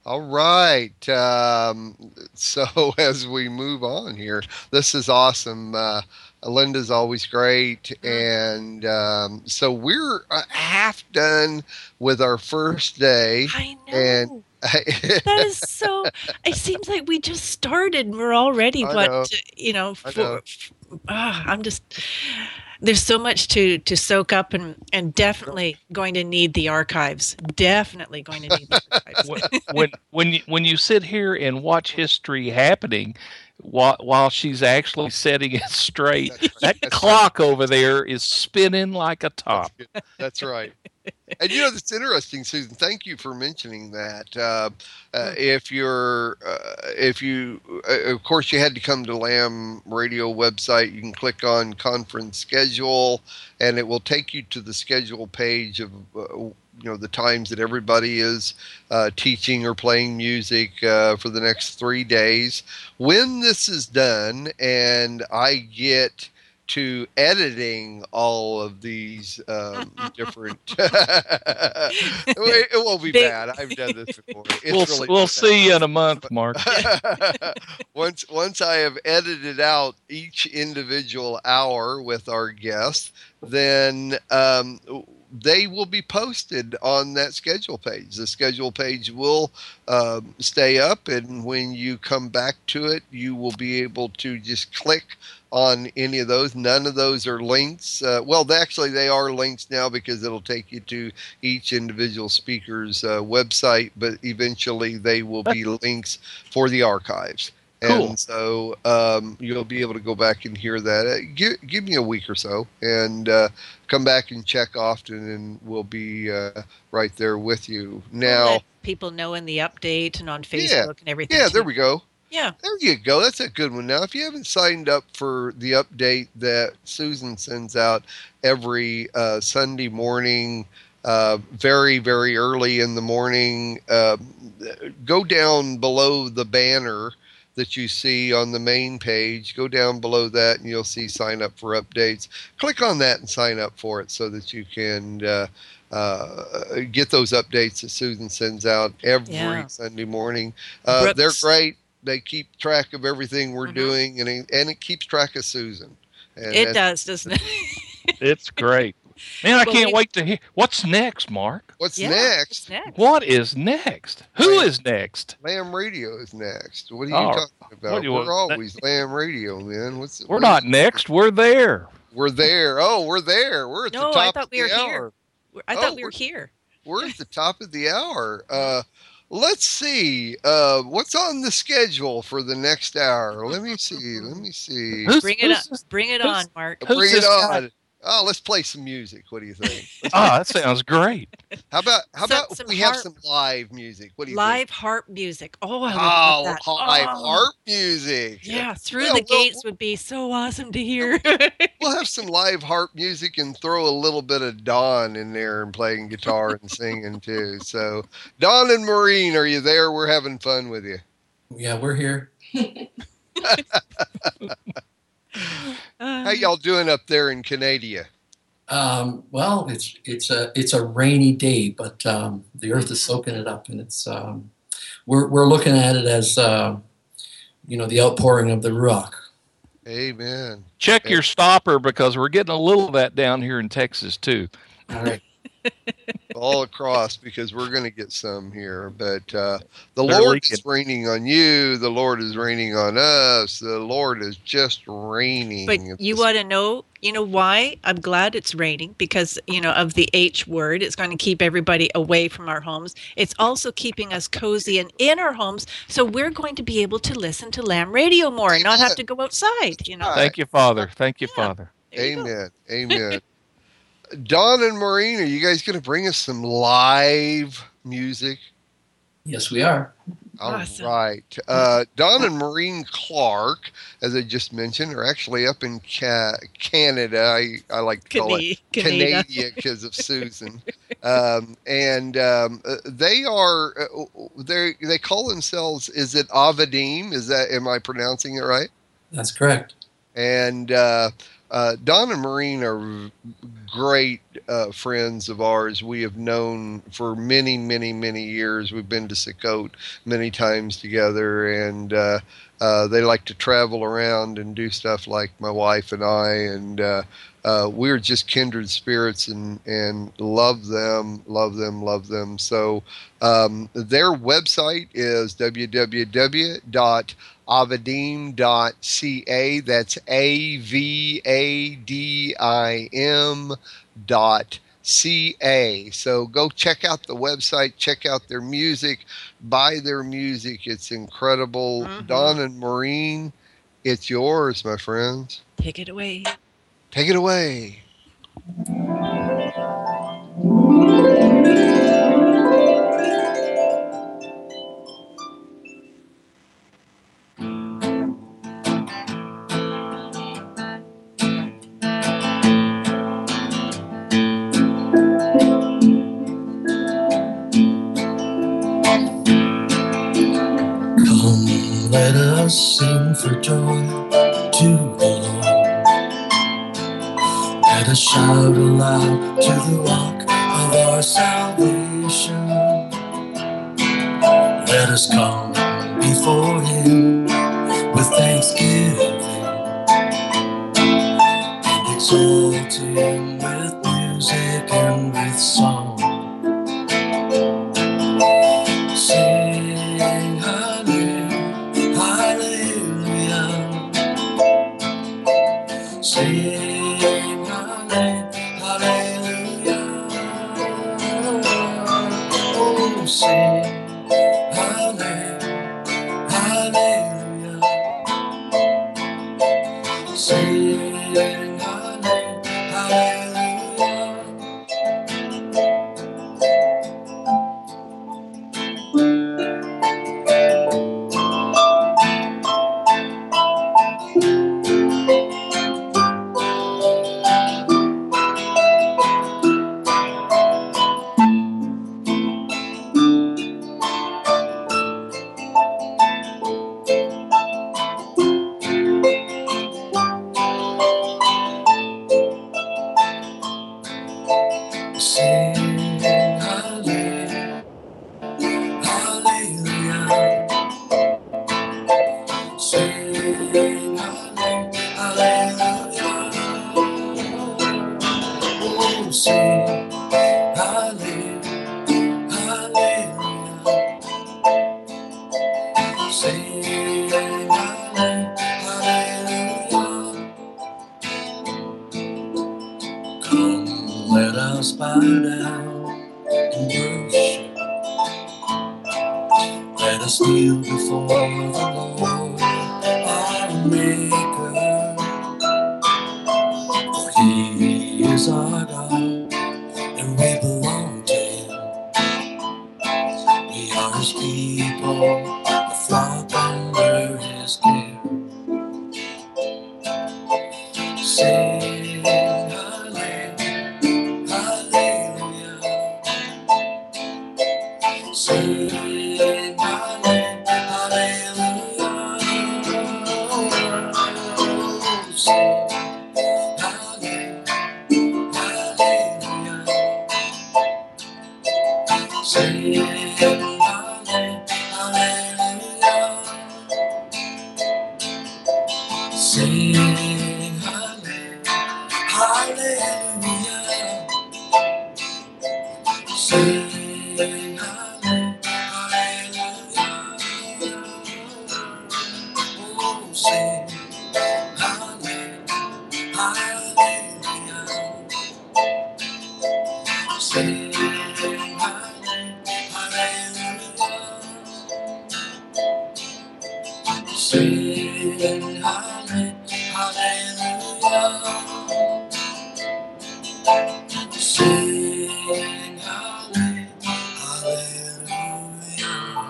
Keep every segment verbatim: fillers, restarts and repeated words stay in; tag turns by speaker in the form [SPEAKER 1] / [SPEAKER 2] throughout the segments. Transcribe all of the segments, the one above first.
[SPEAKER 1] All right. Um, so as we move on here, this is awesome. Uh, Linda's always great, and um, so we're uh, half done with our first day,
[SPEAKER 2] I
[SPEAKER 1] and
[SPEAKER 2] know.
[SPEAKER 1] I,
[SPEAKER 2] That is so. It seems like we just started and we're already
[SPEAKER 1] I
[SPEAKER 2] what,
[SPEAKER 1] know,
[SPEAKER 2] you know,
[SPEAKER 1] I know.
[SPEAKER 2] for, ah, I'm just, there's so much to to soak up and and definitely going to need the archives. Definitely going to need the archives.
[SPEAKER 3] Wh- When when you, when you sit here and watch history happening, while while she's actually setting it straight,
[SPEAKER 1] That's right.
[SPEAKER 3] that
[SPEAKER 1] That's right.
[SPEAKER 3] clock over there is spinning like a
[SPEAKER 1] That's
[SPEAKER 3] top.
[SPEAKER 1] good. That's right. And you know, that's interesting, Susan. Thank you for mentioning that. Uh, uh, if you're, uh, if you, uh, of course, you had to come to Lamb Radio website. You can click on conference schedule, and it will take you to the schedule page of, uh, you know, the times that everybody is uh, teaching or playing music uh, for the next three days. When this is done, and I get to editing all of these um, different. it, it won't be
[SPEAKER 2] They,
[SPEAKER 1] bad. I've done this before.
[SPEAKER 3] We'll
[SPEAKER 1] It's really
[SPEAKER 3] we'll
[SPEAKER 1] not that
[SPEAKER 3] see you in a month, Mark.
[SPEAKER 2] yeah.
[SPEAKER 1] bad. once once I have edited out each individual hour with our guests, then um, they will be posted on that schedule page. The schedule page will um, stay up, and when you come back to it, you will be able to just click on any of those. None of those are links. Uh, well, they, actually, they are links now because it'll take you to each individual speaker's uh, website, but eventually they will be links for the archives.
[SPEAKER 3] Cool.
[SPEAKER 1] And so um, you'll be able to go back and hear that. Uh, give, give me a week or so and uh, come back and check often, and we'll be uh, right there with you.
[SPEAKER 2] We'll
[SPEAKER 1] Now,
[SPEAKER 2] let people know in the update and on
[SPEAKER 1] yeah,
[SPEAKER 2] Facebook and everything
[SPEAKER 1] yeah, there
[SPEAKER 2] too.
[SPEAKER 1] we go.
[SPEAKER 2] Yeah.
[SPEAKER 1] There you go. That's a good one. Now, if you haven't signed up for the update that Susan sends out every uh, Sunday morning, uh, very, very early in the morning, uh, go down below the banner that you see on the main page. Go down below that and you'll see sign up for updates. Click on that and sign up for it so that you can uh, uh, get those updates that Susan sends out every
[SPEAKER 2] Yeah.
[SPEAKER 1] Sunday morning. Uh, they're
[SPEAKER 2] Brooks.
[SPEAKER 1] great. They keep track of everything we're
[SPEAKER 2] Hmm.
[SPEAKER 1] doing, and it, and it keeps track of Susan. And
[SPEAKER 2] It
[SPEAKER 1] that's
[SPEAKER 2] does, doesn't it?
[SPEAKER 3] It's great. Man, I
[SPEAKER 2] Well,
[SPEAKER 3] can't
[SPEAKER 2] we,
[SPEAKER 3] wait to hear what's next, Mark.
[SPEAKER 1] what's
[SPEAKER 2] yeah, what's
[SPEAKER 1] next.
[SPEAKER 2] next?
[SPEAKER 3] What is next? Who
[SPEAKER 1] Lamb,
[SPEAKER 3] is next?
[SPEAKER 1] Lamb Radio is next. What are you
[SPEAKER 3] Oh,
[SPEAKER 1] talking
[SPEAKER 3] what
[SPEAKER 1] about?
[SPEAKER 3] do you
[SPEAKER 1] We're
[SPEAKER 3] want?
[SPEAKER 1] always Lamb Radio, man. What's
[SPEAKER 3] We're
[SPEAKER 1] what
[SPEAKER 3] not
[SPEAKER 1] is?
[SPEAKER 3] next. We're there.
[SPEAKER 1] We're there. Oh, we're there. We're at the
[SPEAKER 2] No, I
[SPEAKER 1] top of
[SPEAKER 2] thought we were
[SPEAKER 1] the
[SPEAKER 2] here.
[SPEAKER 1] hour.
[SPEAKER 2] I thought
[SPEAKER 1] Oh,
[SPEAKER 2] we were
[SPEAKER 1] we're
[SPEAKER 2] here.
[SPEAKER 1] we're at the top of the hour.
[SPEAKER 2] Mhm.
[SPEAKER 1] Uh, let's see. Uh, what's on the schedule for the next hour? Let me see. Let me see.
[SPEAKER 3] Who's
[SPEAKER 2] Bring it up.
[SPEAKER 3] who's this?
[SPEAKER 2] Bring it
[SPEAKER 3] Who's
[SPEAKER 2] on, Mark.
[SPEAKER 3] who's
[SPEAKER 1] Bring it
[SPEAKER 3] this guy?
[SPEAKER 1] on. Oh, let's play some music. What do you think? Let's
[SPEAKER 3] Ah, that sounds great.
[SPEAKER 1] How about how
[SPEAKER 2] Some
[SPEAKER 1] about if
[SPEAKER 2] some
[SPEAKER 1] we have
[SPEAKER 2] harp
[SPEAKER 1] some live music? What do you think?
[SPEAKER 2] live harp music. Oh, I would love
[SPEAKER 1] Oh,
[SPEAKER 2] that.
[SPEAKER 1] live
[SPEAKER 2] Oh,
[SPEAKER 1] harp music.
[SPEAKER 2] yeah. Through the
[SPEAKER 1] Well,
[SPEAKER 2] gates
[SPEAKER 1] we'll
[SPEAKER 2] would be so awesome to hear.
[SPEAKER 1] we'll have some live harp music and throw a little bit of Don in there and playing guitar and singing too. So, Don and Maureen, are you there? We're having fun with you.
[SPEAKER 4] Yeah, we're here.
[SPEAKER 1] How
[SPEAKER 2] Uh,
[SPEAKER 1] y'all doing up there in Canada?
[SPEAKER 4] Um, well, it's it's a it's a rainy day, but um, the earth is
[SPEAKER 2] mhm.
[SPEAKER 4] soaking it up, and it's um, we're we're looking at it as uh, you know the outpouring of the Ruach.
[SPEAKER 1] Amen.
[SPEAKER 3] Check your stopper because we're getting a little of that down here in Texas too.
[SPEAKER 4] All right.
[SPEAKER 1] All across because we're going to get some here. But uh, the
[SPEAKER 3] They're
[SPEAKER 1] Lord
[SPEAKER 3] leaking.
[SPEAKER 1] is raining on you. The Lord is raining on us. The Lord is just
[SPEAKER 2] But
[SPEAKER 1] raining.
[SPEAKER 2] you
[SPEAKER 1] This-
[SPEAKER 2] want to know, you know why? I'm glad it's raining because, you know, of the H word. It's going to keep everybody away from our homes. It's also keeping us cozy and in our homes. So we're going to be able to listen to Lamb Radio more and not have to go outside, you know?
[SPEAKER 1] Right.
[SPEAKER 3] Thank you, Father. Thank you,
[SPEAKER 2] Yeah,
[SPEAKER 3] Father.
[SPEAKER 2] there you go.
[SPEAKER 1] Amen. Amen. Don and Maureen, are you guys going to bring us some live music?
[SPEAKER 4] Yes, we are.
[SPEAKER 1] All
[SPEAKER 2] Awesome.
[SPEAKER 1] right. Uh, Don and Maureen Clark, as I just mentioned, are actually up in Ca- Canada. I, I like to call it
[SPEAKER 2] Cana- Canada.
[SPEAKER 1] Canada because of Susan. Um, and um, uh, they are, uh, they they call themselves, is it Avadim? Is that, am I pronouncing it right?
[SPEAKER 4] That's correct.
[SPEAKER 1] And uh, uh, Don and Maureen are great uh, friends of ours we have known for many, many, many years. We've been to Sakote many times together, and uh, uh, they like to travel around and do stuff like my wife and I, and uh, uh, we're just kindred spirits, and, and love them, love them, love them. So um, their website is w w w dot avadim dot c a. That's A V A D I M dot C A. So go check out the website, check out their music, buy their music. It's incredible.
[SPEAKER 2] Mhm.
[SPEAKER 1] Don and Maureen, it's yours, my friends.
[SPEAKER 2] Take it away.
[SPEAKER 1] Take it away.
[SPEAKER 4] Come, let us sing for joy to the Lord. Let us shout aloud to the rock of our salvation. Let us come before Him with thanksgiving and exalt Him with music and with song. Sing hallelujah, hallelujah. Sing hallelujah, oh sing hallelujah, hallelujah. Sing hallelujah. Sing hallelujah, hallelujah. Sing hallelujah, oh sing hallelujah, hallelujah. Sing hallelujah. Come, let us bow down and worship. Let us kneel before the Lord, our Maker. For He is our God, and we belong to Him. We are His people, the flock under His care. Sing hallelujah, hallelujah. Sing hallelujah, hallelujah. Sing hallelujah, hallelujah. Sing hallelujah, sing hallelujah, sing hallelujah, oh sing hallelujah, sing hallelujah, sing hallelujah, sing hallelujah.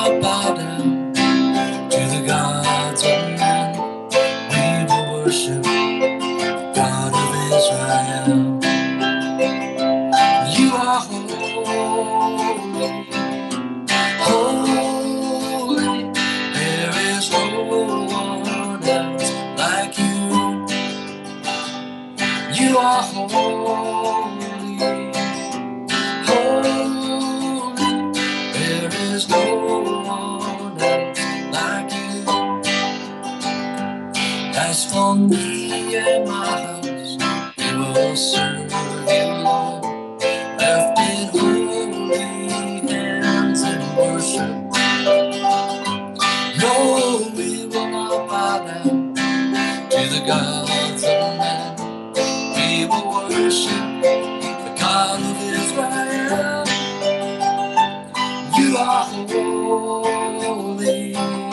[SPEAKER 4] not bow down to the gods of men. We will worship God of Israel. You are holy, holy. There is no one else like you. You are holy, holy. There is no one else like you. As for me and my house, we will serve you, Lord. Lifted holy hands in worship. No, we will not bow down to the gods of men. We will worship the God of Israel. You are holy,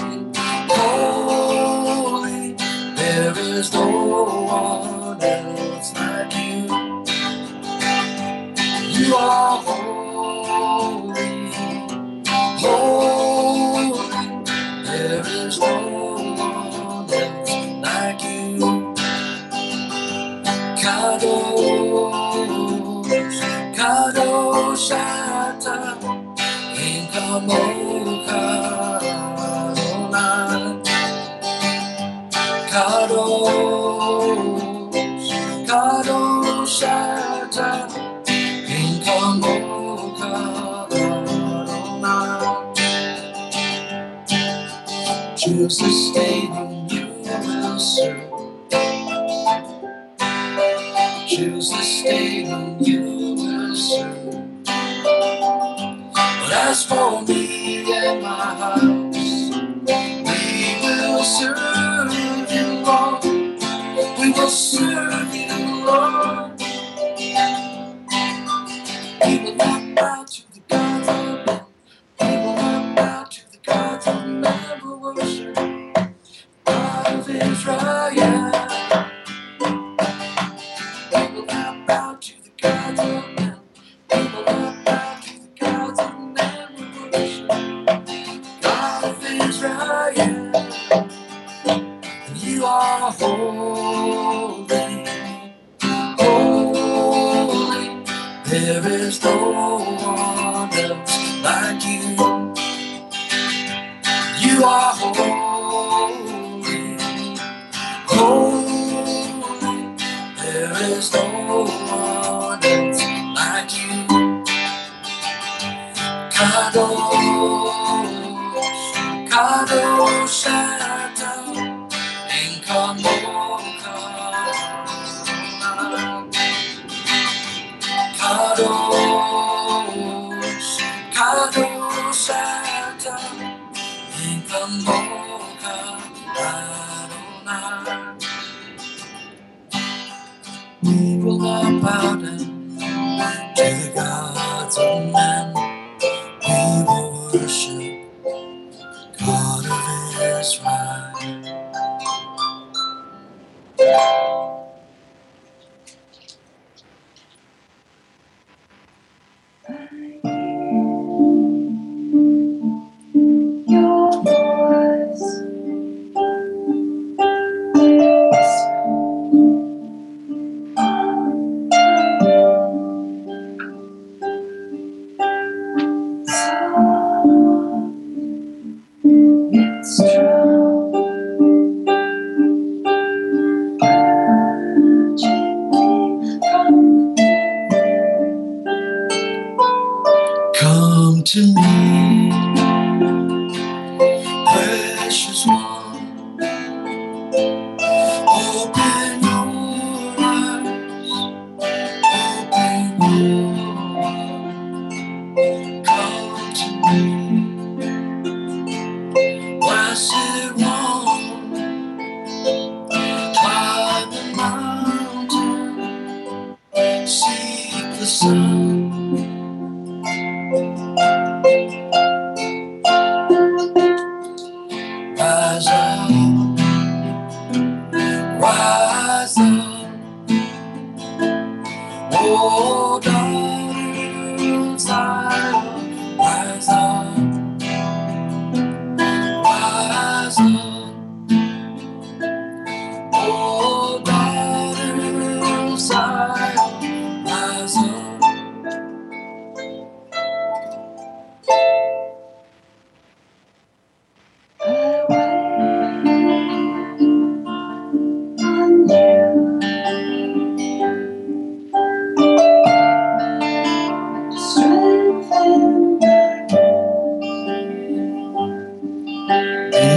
[SPEAKER 4] holy. There is no one else like you. You are holy, holy. There is no one else like you. Kadosh, Kadosh Ata, Ein Kamocha Adonai. Kadosh, Kadosh Ata, Ein Kamocha Adonai. Choose the state and you will serve. Choose the state and you will serve. But as for me and my house, we will serve you, Lord. We will serve you, Lord. We will not bow to the gods of men. We will not bow to the gods of men. We will worship God of Israel. We will not bow to the gods of men. We will not bow to the gods of men. We will worship God of Israel. You are holy, holy. There is no one else like you. You are holy, holy. There is no one else like you. Kadosh, Kadosh Ata, Ein Kamocha Adonai. Kadosh, Kadosh Ata, Ein Kamocha Adonai. We will not bow down to the gods of men. We will worship God of Israel.
[SPEAKER 5] Your voice is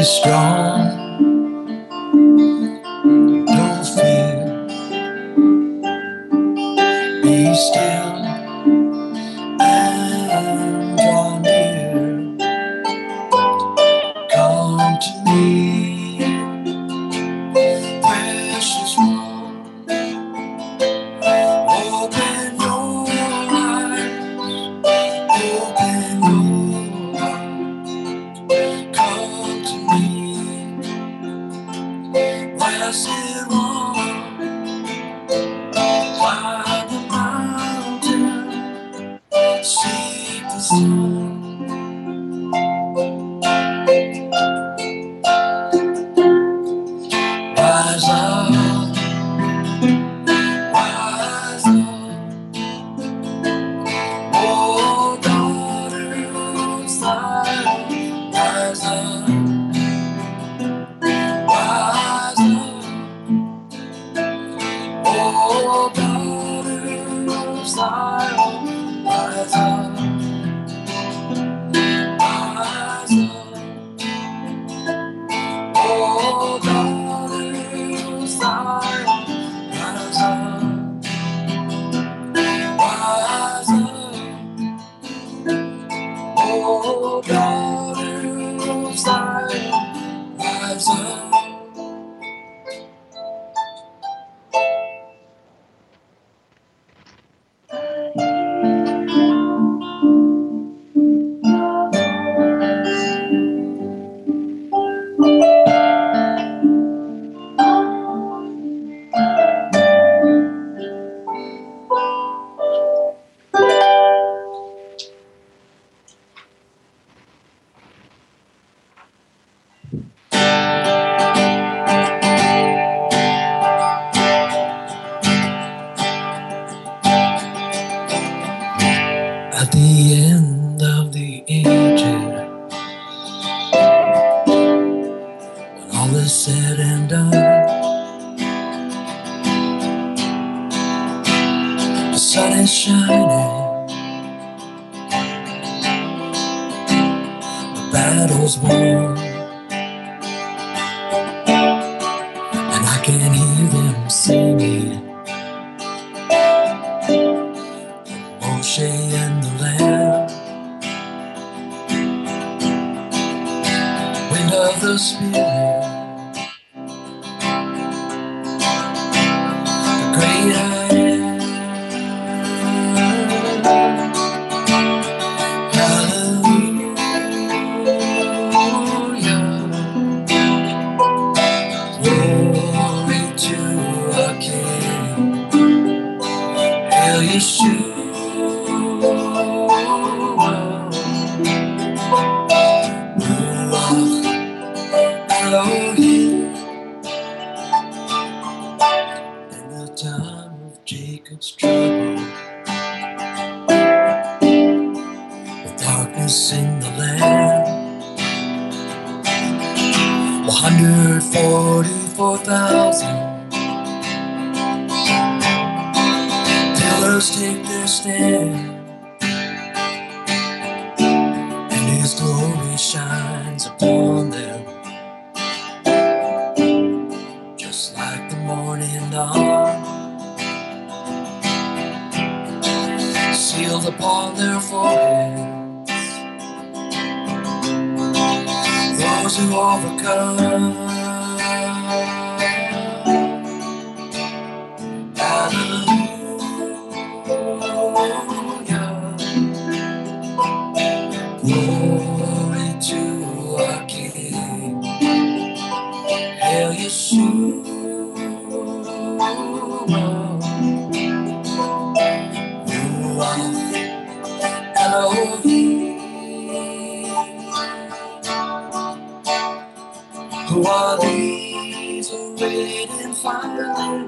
[SPEAKER 4] Be strong, don't fear. Be still and draw near. Come to me, precious one. Open your eyes, open your heart. Come to me, blessed one. Climb the mountain, seek the sun. Rise up, rise up, oh daughter of Zion. Rise up, rise up, oh daughter of Zion. Rise up, rise up, oh daughter of Zion. Rise up, rise up, oh daughter of Zion. Rise up. At the end of the ages, when all is said and done, the sun is shining, the battle's won, and I can hear them singing, Moshe and the Lamb. Wind of the Spirit, the great I am. Hallelujah, glory to our King. Hail Yeshua, Ruach Elohim. In the time of Jacob's trouble, with darkness in the land, one hundred forty-four thousand pillars take their stand, and His glory shines upon them, just like the morning dawn. Sealed upon their foreheads, those who overcome. Hallelujah, glory to our King. Hail Yeshua, Ruach Elohim. Who are these arrayed in fine,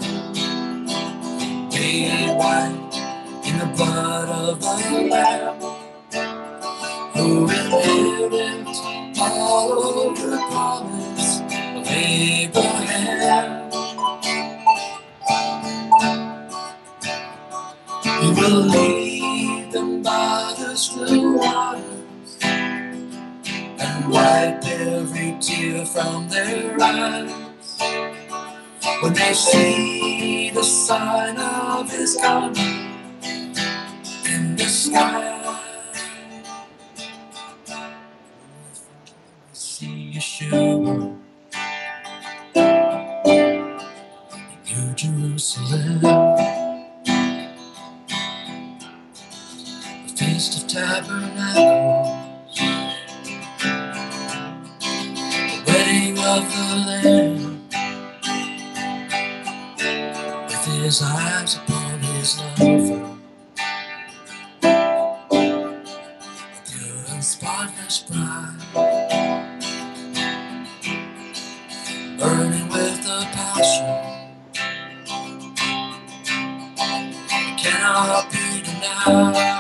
[SPEAKER 4] made white in the blood of the Lamb, who inherit all of the promise of Abraham? He will lead them by the still waters and and wipe every tear from their eyes. When they see the sign of his coming in the sky, see Yeshua, New Jerusalem, the Feast of Tabernacles, the wedding of the Lamb, with his eyes upon his lover, pure and spotless bride, burning with the passion, cannot be denied.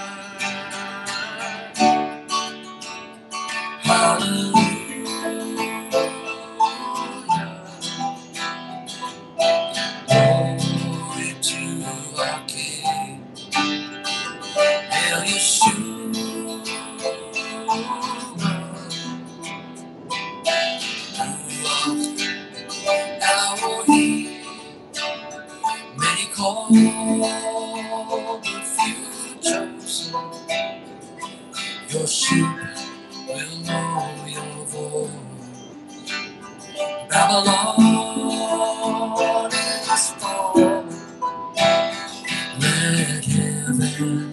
[SPEAKER 4] Glory to our King, hail Yeshua, Elohim, many called, but few chosen. Your sheep will know your voice. Babylon is fallen, let heaven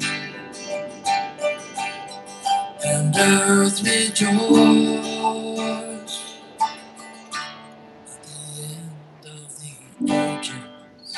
[SPEAKER 4] and earth rejoice. At the end of the ages,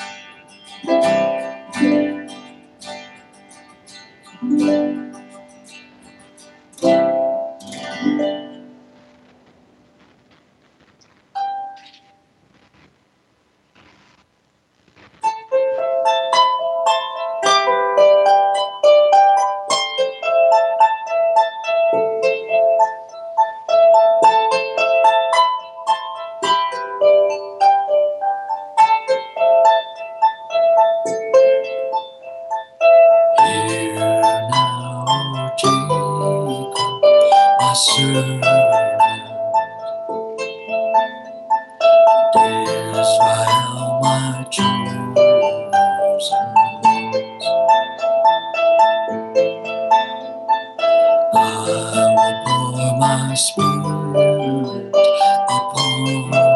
[SPEAKER 4] hear now, Jacob, my servant, Israel, my chosen. I will pour my spirit upon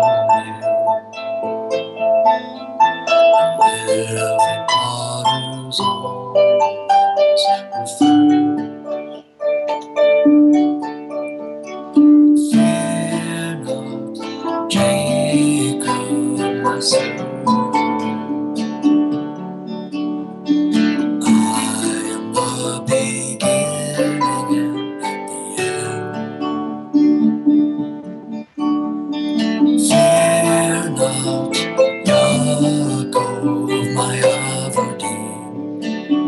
[SPEAKER 4] you. Living waters always refresh. Fear not, Jacob, my servant. I am the beginning and the end. Fear not, Yaakov, my Avodim.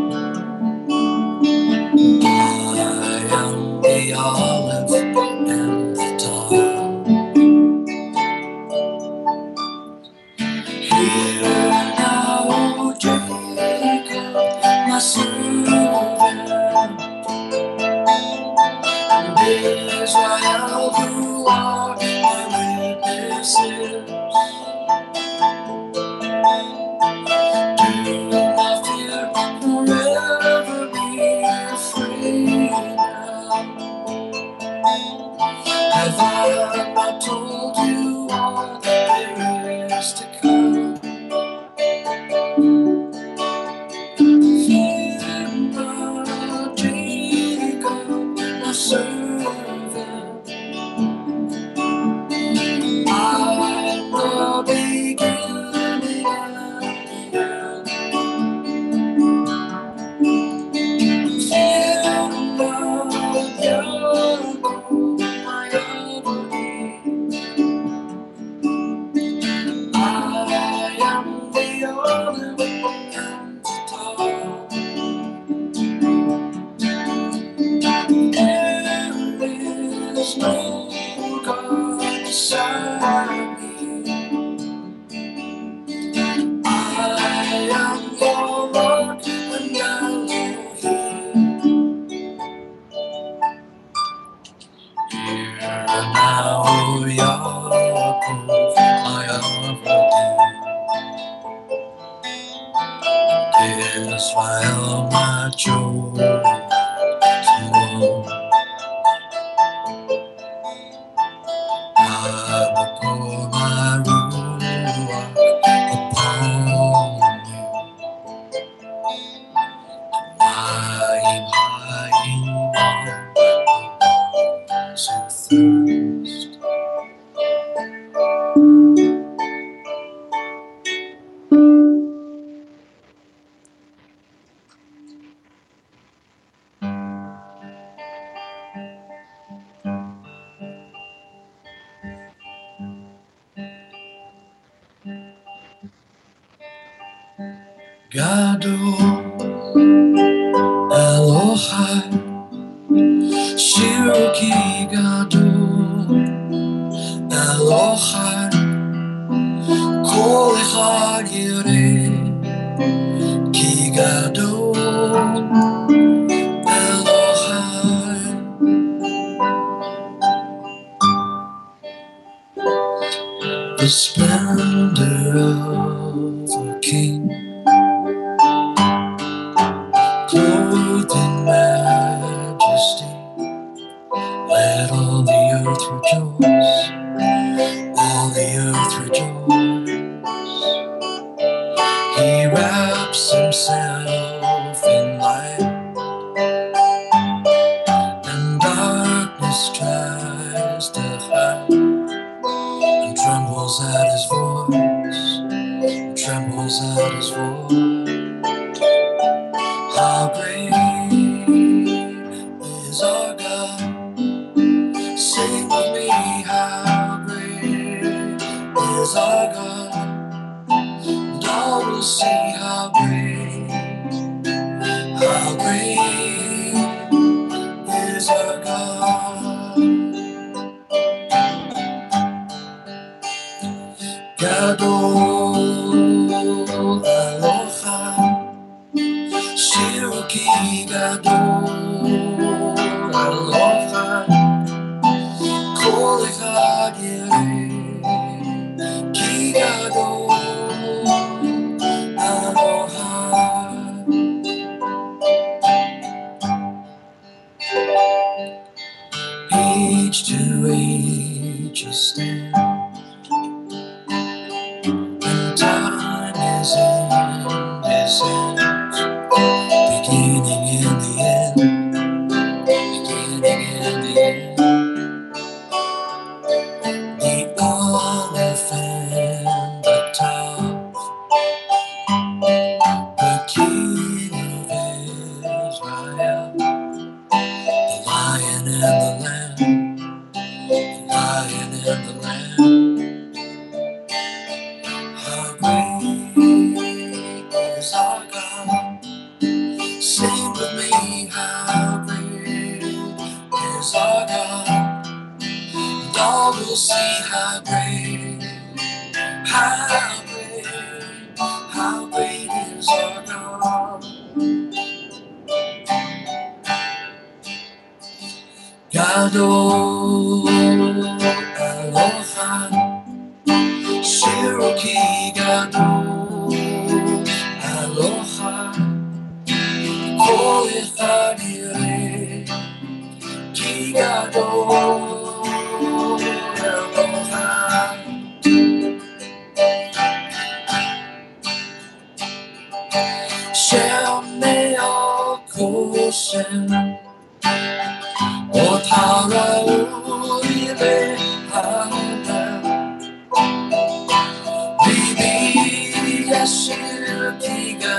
[SPEAKER 4] I am the olive and the thyme. Hear now, Jacob, my servant, and Israel, who are my witnesses. Do not fear, forever be afraid now. Have I not told you all there is to come? Fear not, Jacob, my servant. I am the beginning and the end. Fear not, Yaakov, my Avodim. I am the olive and the thyme. There is no God beside me. I am your rock and Elohim. Hear Yaakov, my Avram, Israel, my chosen. I will pour my ruach upon you. Ma'im ha'im to thirst. Gadol Elohai Shiroki Gadol Elohai Kol Echad Yireh Ki Gadol Elohai. The splendor of a king, clothed in majesty, let all the earth rejoice, all the earth rejoice. He wraps himself in light, and darkness tries to hide, and trembles at his voice, and trembles at his voice. How great is our God? Sing with me, how great is our God? And all will see how great, how great is our God. Gadol Elohai Shiroki Gadol Elohai Kol Echad Yireh Ki Gadol Elohai. Age to age is stand, and time is in his hands, beginning in the end, beginning in the end. The olive and the top, the king of Israel, the lion and the lamb, the lion and the lamb. How great is our God? Sing with me, how great is our God? And all will see how great, how great, how great is our God. Gadol Elohai Shiroki Gadol Elohai Kol Echad Yireh Ki Gadol Elohai. Shemei Koshem Otara Ule Hadam Bibi Yashir Ki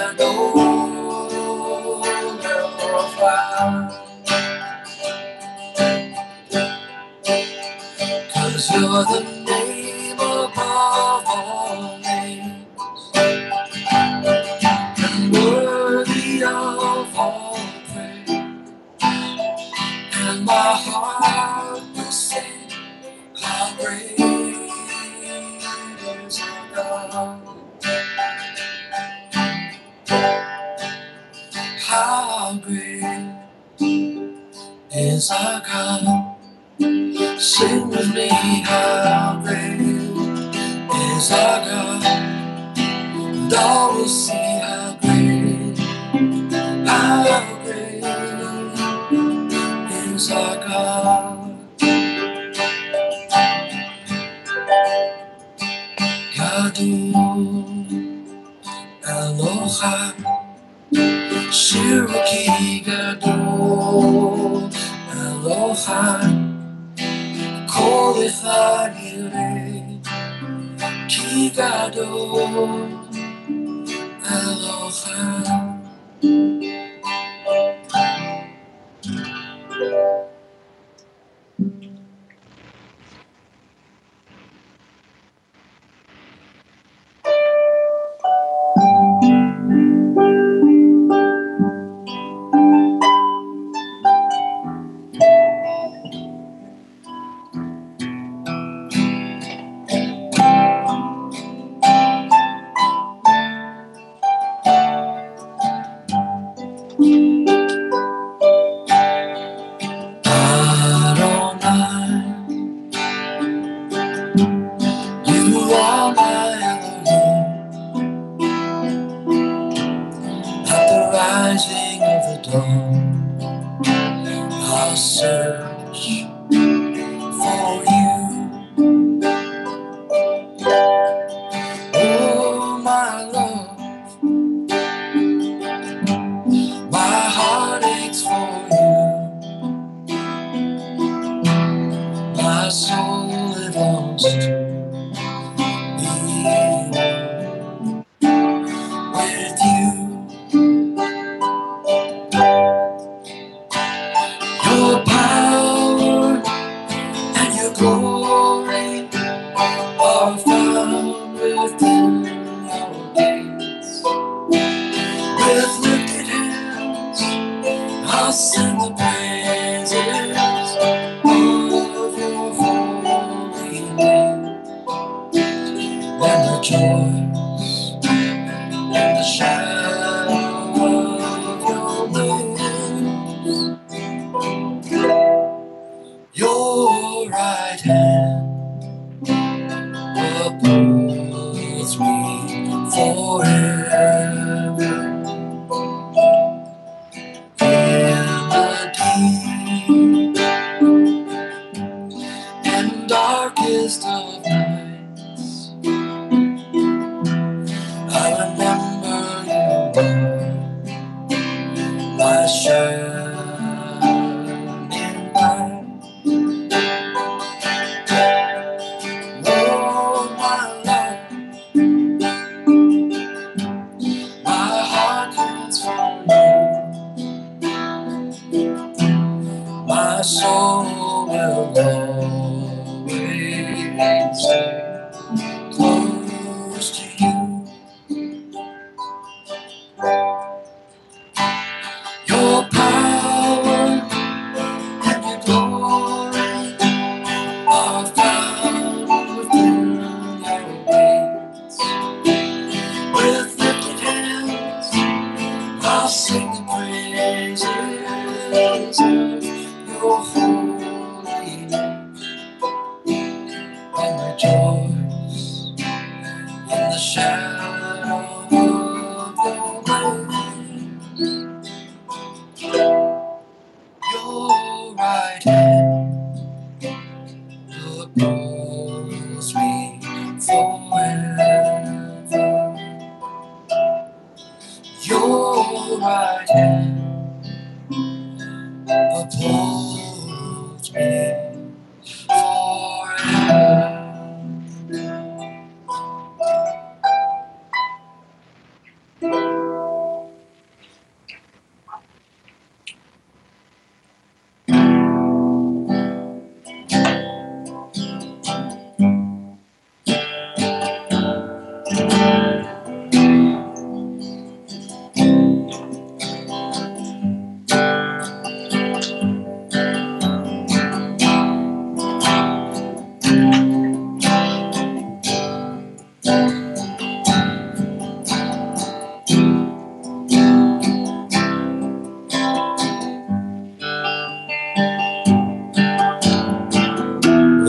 [SPEAKER 4] Gadol Elohai. 'Cause you're the name above all names, and worthy of all praise. And my heart will sing, how great is our God. How great is our God. Sing with me, how great is our God. And all will see how great, how great is our God. Gadol Elohai, Cherokee Gadol Elohai, Kol Echad Yireh, Ki Gadol Elohai. Adonai, you are my Elohim. At the rising of the dawn, I'll search for you. Oh, my love, my heart aches for you. My soul it longs to be with you. Your power and your glory are found within your gates. With lifted hands, I'll sing the praises of your holy name. And rejoice in the shadow of your wings. Your right hand upholds me forever. In the deep and darkest of nights, I remember you are my shining light. Oh, my love, my heart yearns for you. My soul will always stay close to you. Your power and your glory are found within your gates. With lifted hands, I'll sing the praises of your holy name. And rejoice in the shadow of your wings. Your right hand upholds me forever. Your right hand upholds me forever.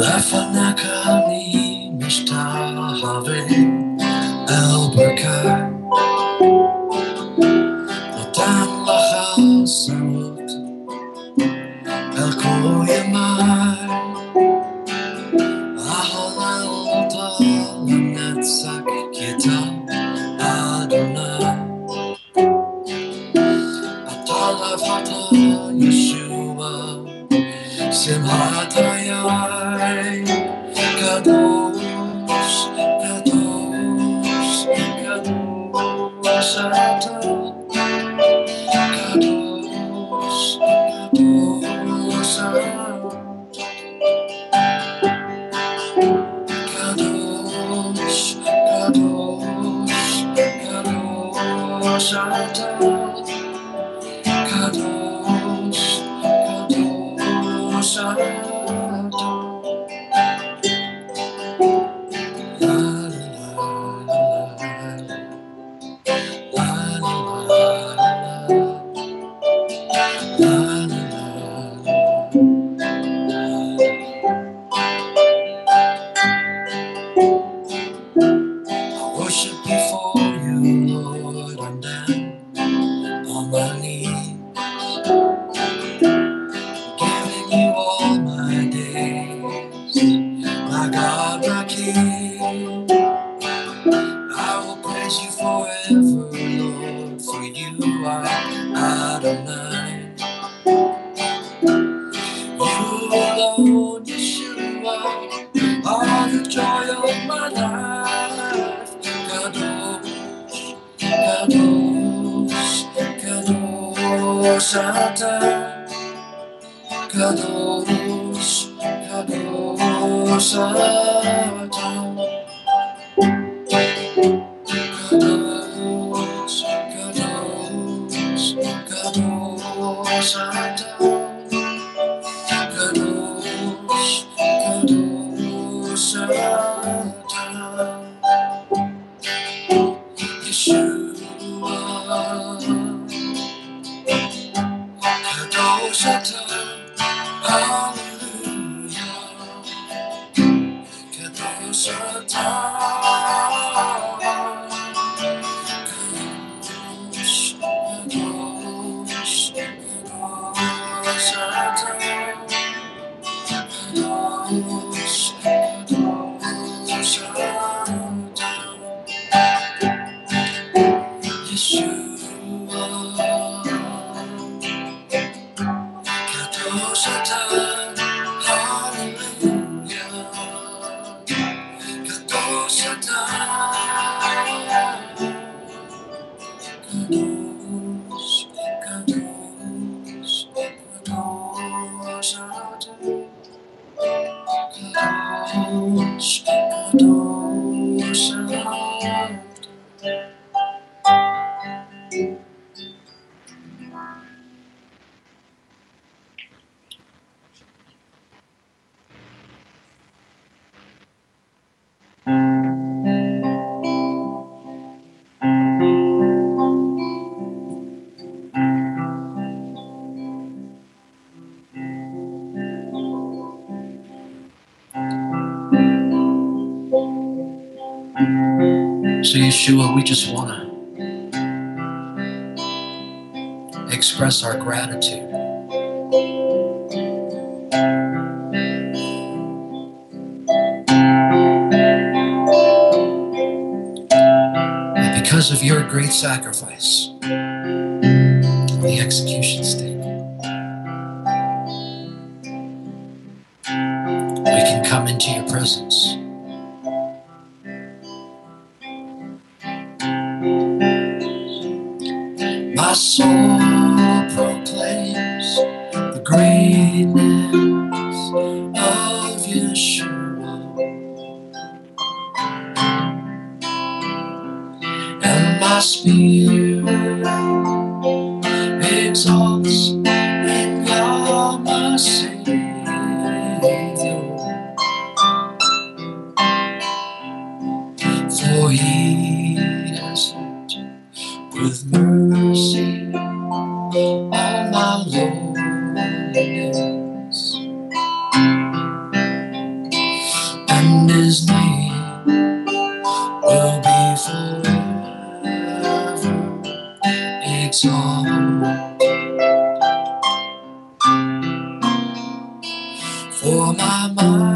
[SPEAKER 4] לפנקני משתחווה אל ברכי, נותן לך זרות אל כל ימיי, אהלל אותה לנצח כי אתה אדוני. אתה לבדת ישוע שמחתי, קדוש קדוש קדוש אתה, קדוש קדוש אתה, קדוש קדוש קדוש אתה, קדוש קדוש אתה. So Yeshua, we just want to express our gratitude. And because of your great sacrifice on the execution stake, we can come into your presence. My soul proclaims the greatness of Yeshua, and my spirit exalts in God my Savior, for He has looked with mercy on my lowliness. and his name will be forever exalted. For my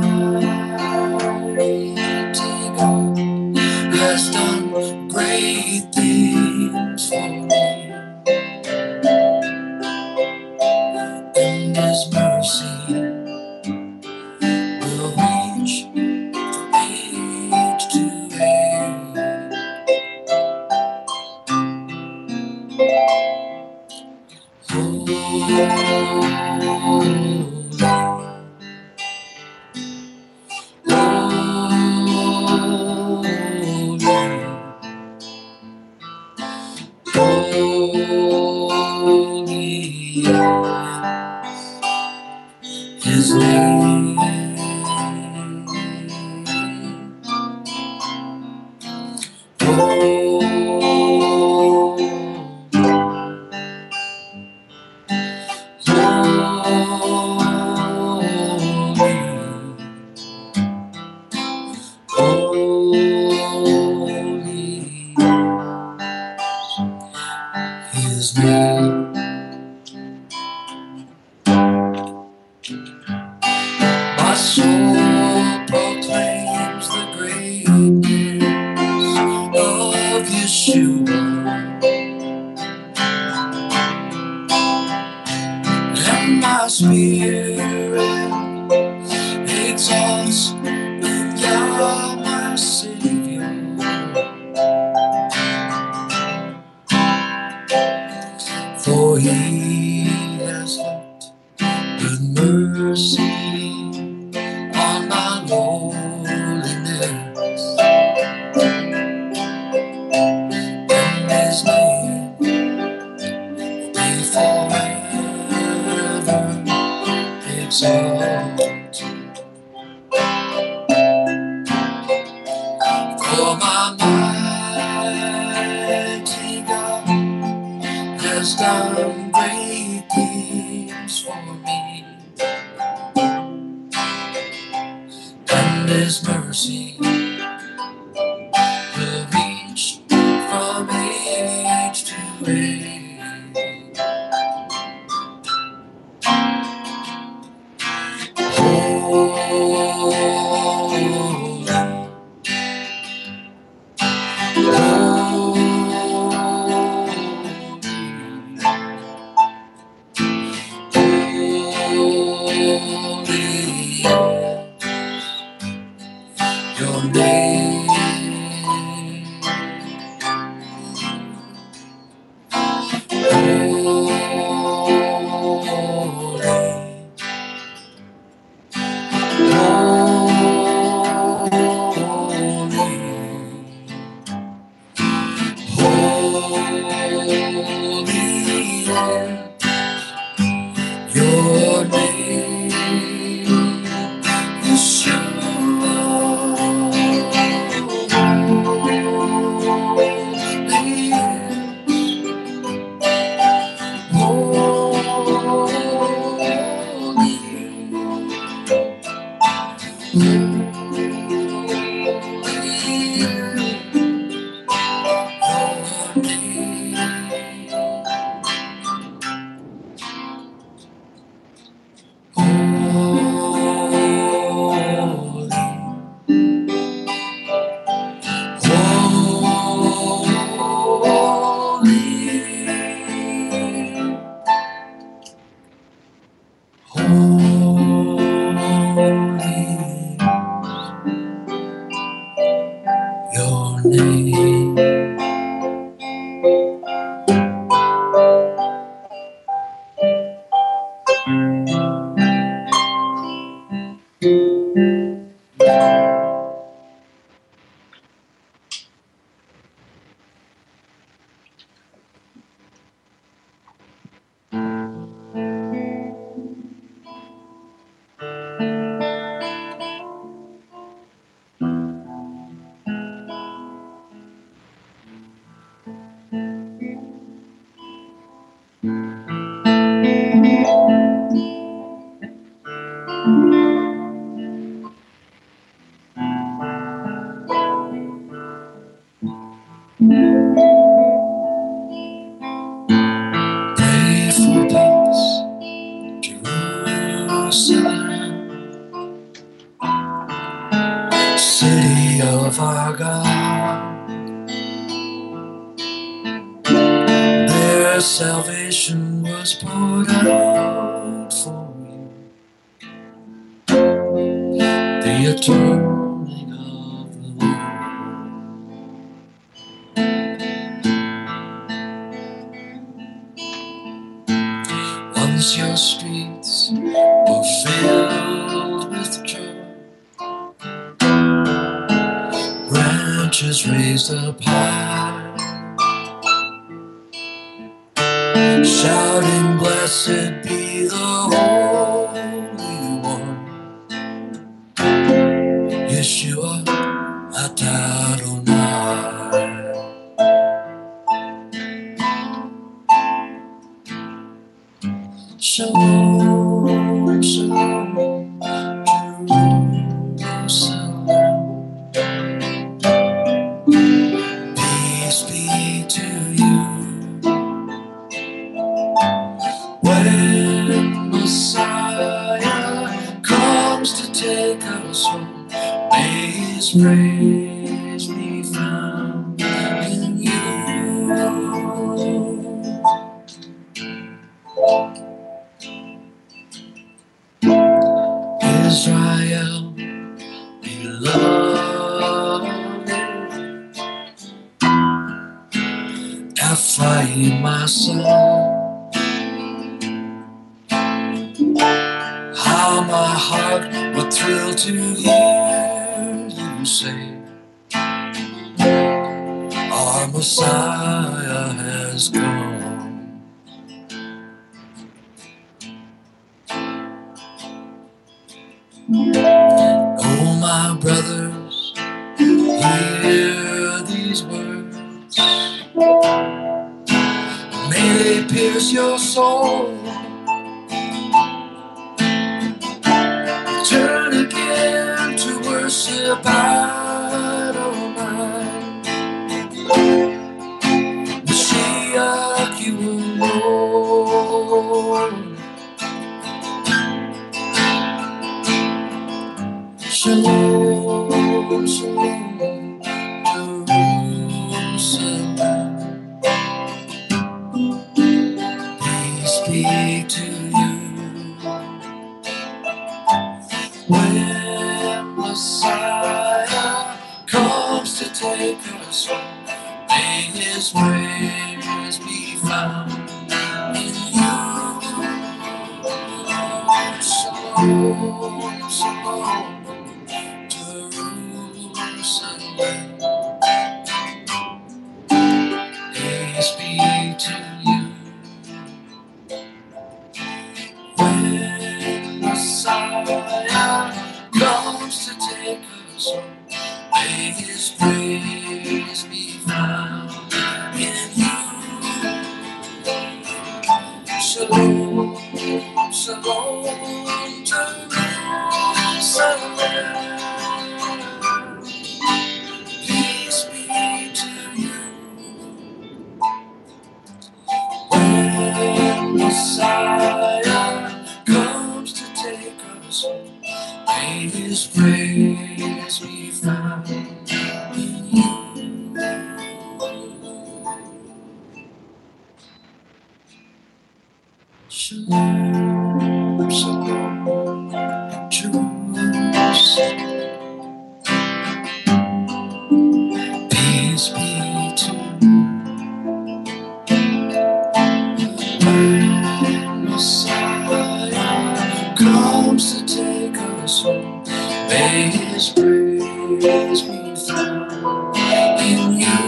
[SPEAKER 4] mighty God has done great things for me, and his mercy will reach from age to age. His name, his name. My soul proclaims the greatness of Yeshua, and my spirit exalts in Yah, my Savior. For he has looked with mercy on my loneliness, and his name be forever exalted. For my mighty God has done great things for me, and his mercy will reach from age to age. Your name, your name, Yeshua. Your name. glory of our God. Their salvation was poured out for you, the atoning of the Lord. Once your streets were filled with joy, branches raised up high, shouting, blessed be the Holy One, Yeshua Adonai. Shalom, shalom, Jerusalem. Peace be to you. When Messiah comes to take us home, may His praise be found in you. Israel, beloved, Ephraim, my son, how my heart would thrill to hear you say, our Messiah has come. Oh, my brothers, hear these words. May they pierce your soul. Turn again to worship Adonai. Mashiach, you alone. Shalom, shalom, Jerusalem. Peace be to you. When Messiah comes to take us home, may His praise be found in you. Shalom, shalom, Jerusalem. Peace be to you. When Messiah comes to take us home, may His praise be found in you. Shalom, shalom, Jerusalem. Peace be to you. When Messiah comes to take us home, may His praise be found in you. Shalom, shalom, Jerusalem. Peace be to you. When Messiah comes to take us home, may His praise be found in you.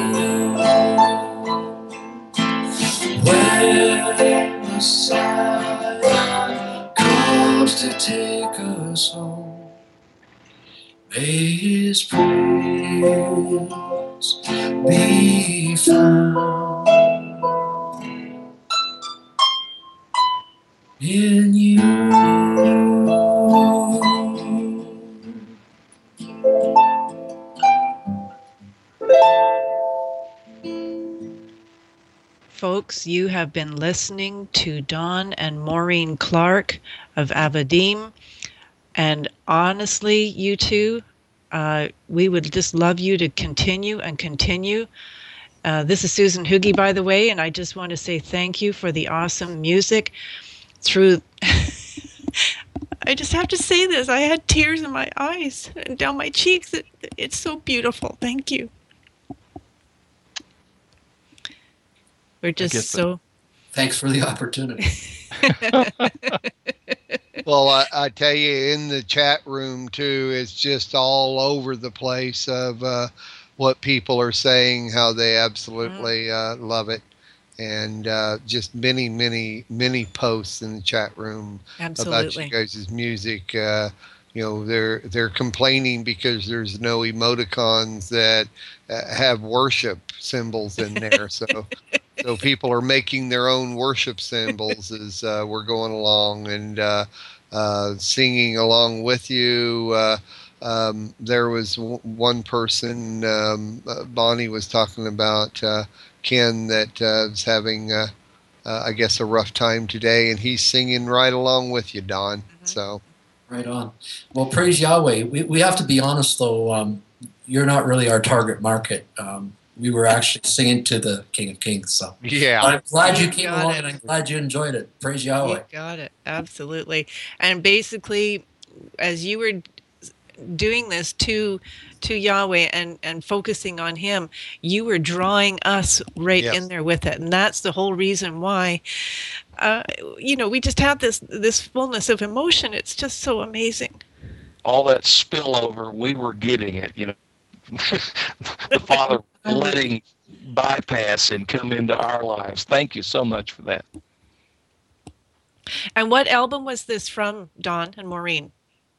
[SPEAKER 4] When Messiah comes to take us home, may His praise be found in you.
[SPEAKER 2] Folks, you have been listening to Don and Maureen Clark of Avadim. And honestly, you two, Uh, we would just love you to continue and continue. Uh, this is Susan Hoogie, by the way, and I just want to say thank you for the awesome music through. I just have to say this. I had tears in my eyes and down my cheeks. It, it's so beautiful. Thank you. We're just so.
[SPEAKER 6] Thanks for the opportunity.
[SPEAKER 1] Well, I, I tell you, in the chat room too, it's just all over the place of uh, what people are saying, how they absolutely uh, love it, and uh, just many, many, many posts in the chat room
[SPEAKER 2] Absolutely.
[SPEAKER 1] about you guys' music. Uh, you know, they're they're complaining because there's no emoticons that uh, have worship symbols in there, so. So people are making their own worship symbols as uh, we're going along and uh, uh, singing along with you. Uh, um, there was w- one person, um, uh, Bonnie was talking about uh, Ken that uh, is having, uh, uh, I guess, a rough time today, and he's singing right along with you, Don. Mm-hmm. So,
[SPEAKER 6] right on. Well, praise Yahweh. We we have to be honest, though. Um, you're not really our target market. Um, We were actually singing to the King of Kings. So
[SPEAKER 1] yeah,
[SPEAKER 6] I'm glad you
[SPEAKER 2] You
[SPEAKER 6] came
[SPEAKER 2] got
[SPEAKER 6] along,
[SPEAKER 2] it.
[SPEAKER 6] and I'm glad you enjoyed it. Praise Yahweh.
[SPEAKER 2] You got it. Absolutely. And basically, as you were doing this to to Yahweh and, and focusing on Him, you were drawing us right
[SPEAKER 1] Yes.
[SPEAKER 2] in there with it. And that's the whole reason why, uh, you know, we just have this this fullness of emotion. It's just so amazing.
[SPEAKER 3] All that spillover, we were getting it, you know. The Father letting bypass and come into our lives. Thank you so much for that.
[SPEAKER 2] And what album was this from, Don and Maureen?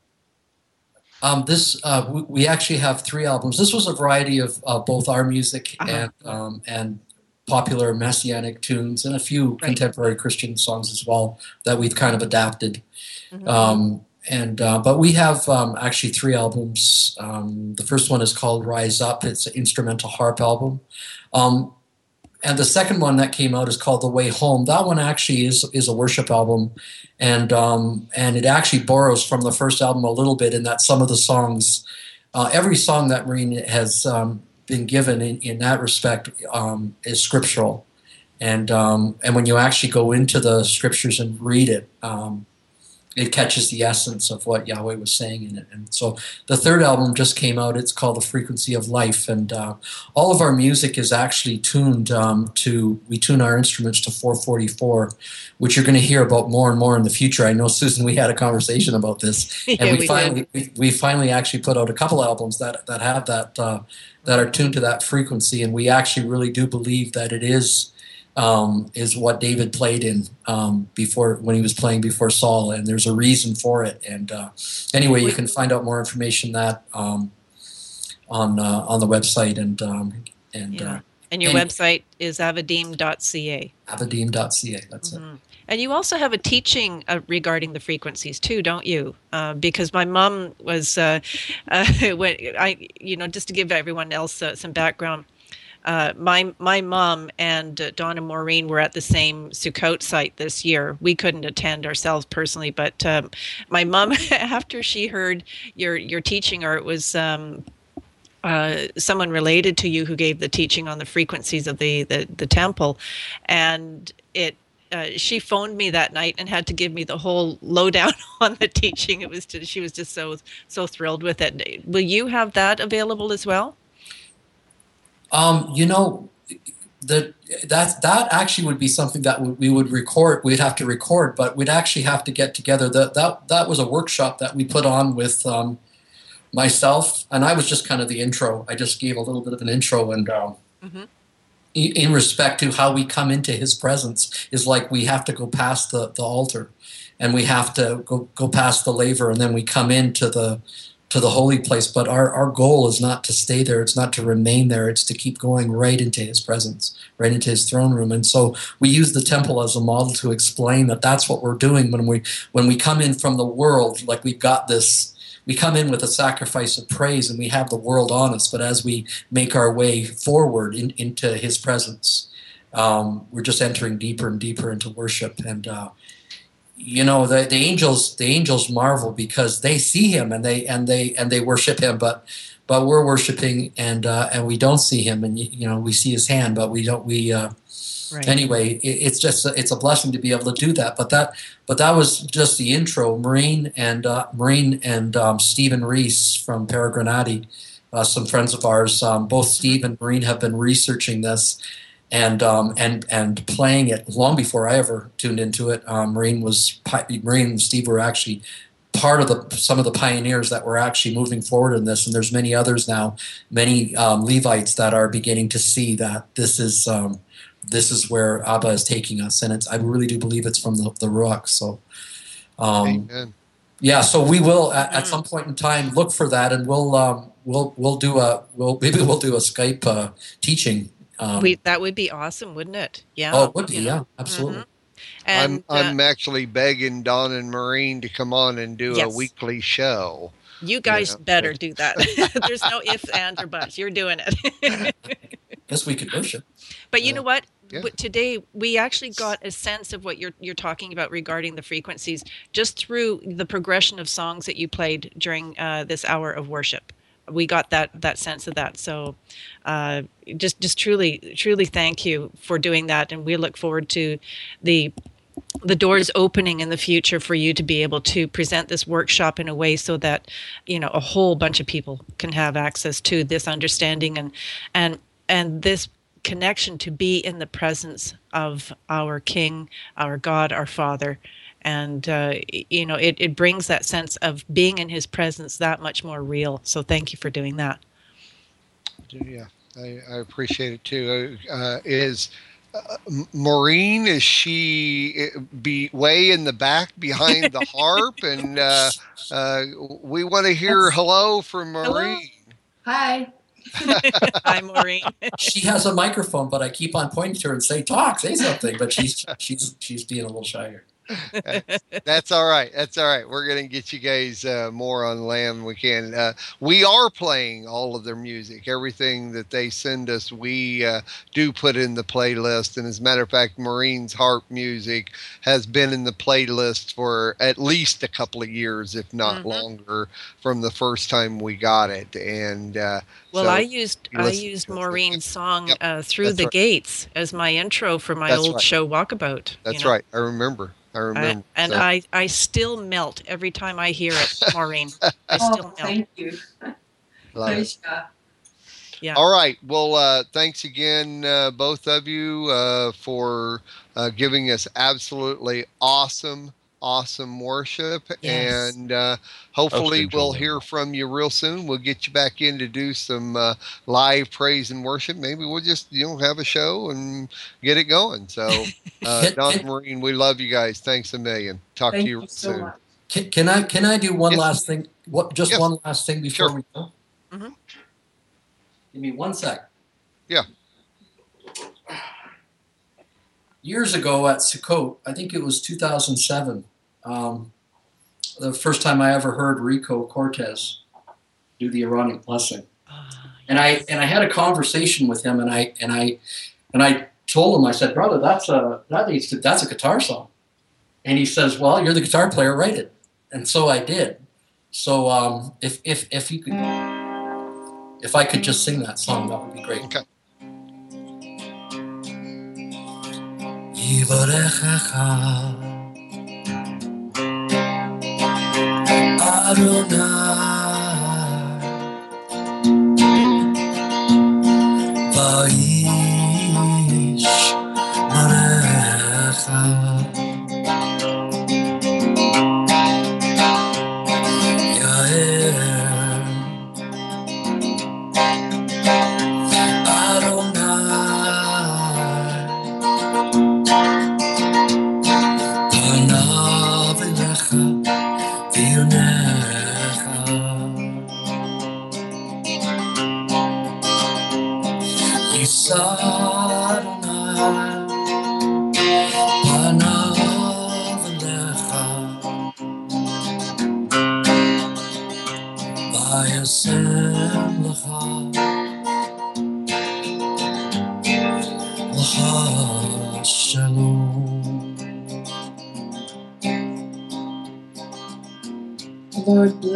[SPEAKER 6] Um, this uh, we, we actually have three albums. This was a variety of uh, both our music
[SPEAKER 2] Uh-huh.
[SPEAKER 6] and um, and popular messianic tunes, and a few
[SPEAKER 2] Right.
[SPEAKER 6] contemporary Christian songs as well that we've kind of adapted.
[SPEAKER 2] Mhm.
[SPEAKER 6] Um, and uh, but we have um, actually three albums. Um, the first one is called Rise Up. It's an instrumental harp album. Um, and the second one that came out is called The Way Home. That one actually is is a worship album, and um, and it actually borrows from the first album a little bit in that some of the songs, uh, every song that Maureen has um, been given in, in that respect um, is scriptural, and um, and when you actually go into the scriptures and read it, um, it catches the essence of what Yahweh was saying in it. And so the third album just came out. It's called The Frequency of Life. And uh, all of our music is actually tuned um, to, we tune our instruments to four forty-four, which you're going to hear about more and more in the future. I know, Susan, we had a conversation about this.
[SPEAKER 2] Yeah,
[SPEAKER 6] and we,
[SPEAKER 2] we
[SPEAKER 6] finally we, we finally actually put out a couple albums that, that have that, uh, that are tuned to that frequency. And we actually really do believe that it is Um, is what David played in um, before when he was playing before Saul, and there's a reason for it. And uh, anyway, you can find out more information that um, on uh, on the website and um, and
[SPEAKER 2] Yeah.
[SPEAKER 6] uh,
[SPEAKER 2] And your
[SPEAKER 6] and-
[SPEAKER 2] website is avadim dot c a.
[SPEAKER 6] avadim dot c a. That's it.
[SPEAKER 2] Mhm. And you also have a teaching uh, regarding the frequencies too, don't you? Uh, because my mom was, uh, uh, when I, you know, just to give everyone else uh, some background. Uh, my my mom and uh, Dawn and Maureen were at the same Sukkot site this year. We couldn't attend ourselves personally, but um, my mom, after she heard your your teaching, or it was um, uh, someone related to you who gave the teaching on the frequencies of the the, the temple, and it. Uh, she phoned me that night and had to give me the whole lowdown on the teaching. It was just, she was just so so thrilled with it. Will you have that available as well?
[SPEAKER 6] Um, you know, the, that that actually would be something that we would record. We'd have to record, but we'd actually have to get together. That that that was a workshop that we put on with um, myself, and I was just kind of the intro. I just gave a little bit of an intro, and um,
[SPEAKER 2] Mm-hmm.
[SPEAKER 6] in, in respect to how we come into His presence is like we have to go past the, the altar, and we have to go go past the laver, and then we come into the to the holy place. But our, our goal is not to stay there. It's not to remain there. It's to keep going right into His presence, right into His throne room. And so we use the temple as a model to explain that that's what we're doing when we when we come in from the world. Like we've got this, we come in with a sacrifice of praise and we have the world on us. But as we make our way forward in, into His presence, um, we're just entering deeper and deeper into worship. And uh, you know, the, the angels the angels marvel because they see him and they and they and they worship him, but but we're worshiping and uh, and we don't see him, and you know we see his hand, but we don't we. Uh,
[SPEAKER 2] Right.
[SPEAKER 6] Anyway, it, it's just a, it's a blessing to be able to do that. But that but that was just the intro. Maureen and uh, Maureen and um, Stephen Reese from Peregrinati, uh, some friends of ours. Um, both Steve and Maureen have been researching this and um, and and playing it long before I ever tuned into it. Um, Maureen was Maureen and Steve were actually part of the some of the pioneers that were actually moving forward in this, and there's many others now, many um, Levites that are beginning to see that this is. Um, This is where Abba is taking us, and it's, I really do believe it's from the, the Ruach. So, um,
[SPEAKER 1] Amen.
[SPEAKER 6] yeah. So we will at, at some point in time look for that, and we'll um, we'll we'll do a we'll maybe we'll do a Skype uh, teaching. Um,
[SPEAKER 2] We, that would be awesome, wouldn't it? Yeah.
[SPEAKER 6] oh, it would be,
[SPEAKER 2] you know.
[SPEAKER 6] yeah, absolutely.
[SPEAKER 2] And
[SPEAKER 1] I'm I'm
[SPEAKER 2] uh,
[SPEAKER 1] actually begging Don and Maureen to come on and do a
[SPEAKER 2] Yes.
[SPEAKER 1] weekly show.
[SPEAKER 2] you guys
[SPEAKER 1] Yeah.
[SPEAKER 2] better do that. There's no ifs, ands, or buts. You're doing it.
[SPEAKER 6] Guess we could worship.
[SPEAKER 2] But you know what?
[SPEAKER 1] Yeah.
[SPEAKER 2] W- Today we actually got a sense of what you're you're talking about regarding the frequencies just through the progression of songs that you played during uh, this hour of worship. We got that that sense of that. So uh, just just truly truly thank you for doing that, and we look forward to the the doors opening in the future for you to be able to present this workshop in a way so that you know a whole bunch of people can have access to this understanding and and and this connection to be in the presence of our King, our God, our Father. And, uh, you know, it, it brings that sense of being in his presence that much more real. So thank you for doing that.
[SPEAKER 1] Yeah, I, I appreciate it too. Uh, is uh, Maureen, is she be way in the back behind the harp? And uh, uh, we want to hear
[SPEAKER 5] Yes.
[SPEAKER 1] hello from Maureen.
[SPEAKER 5] Hi.
[SPEAKER 2] Hi, Maureen.
[SPEAKER 6] She has a microphone, but I keep on pointing to her and say, "Talk, say something." But she's she's she's being a little shy here.
[SPEAKER 1] That's all right. That's all right. We're going to get you guys uh, more on Lamb when we can. Uh, we are playing all of their music. Everything that they send us, we uh, do put in the playlist. And as a matter of fact, Maureen's harp music has been in the playlist for at least a couple of years, if not
[SPEAKER 2] Mm-hmm.
[SPEAKER 1] longer, from the first time we got it. And uh,
[SPEAKER 2] Well,
[SPEAKER 1] so
[SPEAKER 2] I used
[SPEAKER 1] you
[SPEAKER 2] I
[SPEAKER 1] listen-
[SPEAKER 2] used Maureen's song
[SPEAKER 1] Yep,
[SPEAKER 2] uh, "Through
[SPEAKER 1] that's
[SPEAKER 2] the
[SPEAKER 1] right.
[SPEAKER 2] Gates" as my intro for my
[SPEAKER 1] That's
[SPEAKER 2] old
[SPEAKER 1] right.
[SPEAKER 2] show Walkabout. you
[SPEAKER 1] that's
[SPEAKER 2] know.
[SPEAKER 1] right. I remember. I
[SPEAKER 2] I,
[SPEAKER 1] remember.
[SPEAKER 2] and
[SPEAKER 1] So,
[SPEAKER 2] I, I still melt every time I hear it, Maureen. I still
[SPEAKER 5] Oh,
[SPEAKER 2] melt.
[SPEAKER 5] thank you.
[SPEAKER 1] love it.
[SPEAKER 5] Praise God.
[SPEAKER 2] Yeah.
[SPEAKER 1] All right. Well, uh, thanks again, uh, both of you, uh, for uh, giving us absolutely awesome, awesome worship.
[SPEAKER 2] Yes.
[SPEAKER 1] And uh, hopefully
[SPEAKER 3] Hosted
[SPEAKER 1] we'll
[SPEAKER 3] Joel.
[SPEAKER 1] hear from you real soon. We'll get you back in to do some uh, live praise and worship. Maybe we'll just, you know, have a show and get it going. So, uh, Don and Maureen, we love you guys. Thanks a million. Talk
[SPEAKER 5] Thank
[SPEAKER 1] to you
[SPEAKER 5] you so
[SPEAKER 1] soon.
[SPEAKER 5] much.
[SPEAKER 6] Can, can I can I do one
[SPEAKER 1] Yes.
[SPEAKER 6] last thing? What just
[SPEAKER 1] Yes.
[SPEAKER 6] one last thing before
[SPEAKER 1] Sure.
[SPEAKER 6] we go?
[SPEAKER 2] Mhm.
[SPEAKER 6] Give me one sec.
[SPEAKER 1] Yeah.
[SPEAKER 6] Years ago at Sukkot, I think it was two thousand seven, um, the first time I ever heard Rico Cortez do the Aaronic blessing.
[SPEAKER 2] Ah,
[SPEAKER 6] And I and I had a conversation with him, and I and I and I told him, I said, "Brother, that's a that needs to, that's a guitar song." And he says, "Well, you're the guitar player, write it." And so I did. So um, if if if you could, if I could just sing that song, that would be great.
[SPEAKER 1] Okay.
[SPEAKER 6] Yivarechecha Adonai Vaish Marecha Yair Adonai Panav elecha v'yonecha Yisa Adonai Panav elecha v'yasem lecha lecha shalom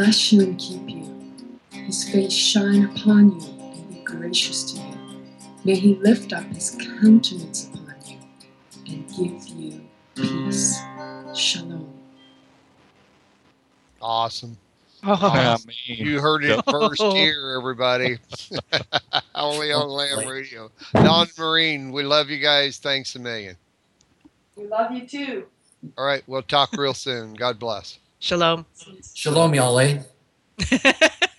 [SPEAKER 5] bless you and keep you. His face shine upon you and be gracious to you. May he lift up his countenance upon you and give you peace. Shalom.
[SPEAKER 1] Awesome.
[SPEAKER 3] I mean,
[SPEAKER 1] You heard it first here, everybody. Only on Lamb Radio. Don Marine, we love you guys. Thanks a million.
[SPEAKER 7] We love you too.
[SPEAKER 1] All right, we'll talk real soon. God bless.
[SPEAKER 2] Shalom.
[SPEAKER 6] Shalom, y'all. Eh?